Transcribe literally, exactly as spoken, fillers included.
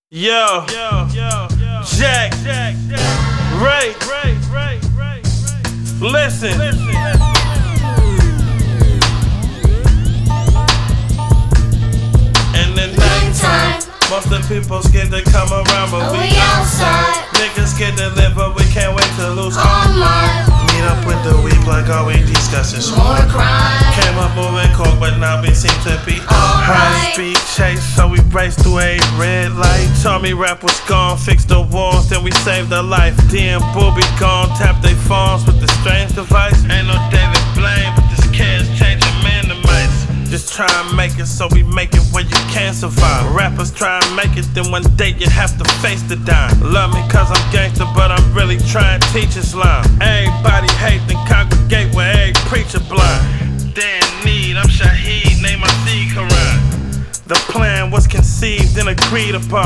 Yo, yo, yo, yo, Jack, Jack, Jack, Ray, Ray, Ray, Ray, Ray. Listen, listen. In the nighttime, most of the people scared to come around, but oh, we, we outside. Niggas scared to live, but we can't wait to lose all night. Meet up with the week like all we discussing. More crime. Came up moving coke, but now we seem to be all high speed chase, so we raced through a red light. Tommy rap was gone, fixed the walls, then we saved a life. D and Booby gone, tap they phones with the strange device. Ain't no David Blaine, but this kid's changing man to mice. Just try and make it, so we make it where you can't survive. Rappers try and make it, then one day you have to face the dime. Love me cause I'm gangster, but I'm really trying to teach Islam. Everybody hate, then congregate where every preacher blind. They in need, I'm Shaheed, name my seed Quran. The plan was conceived and agreed upon.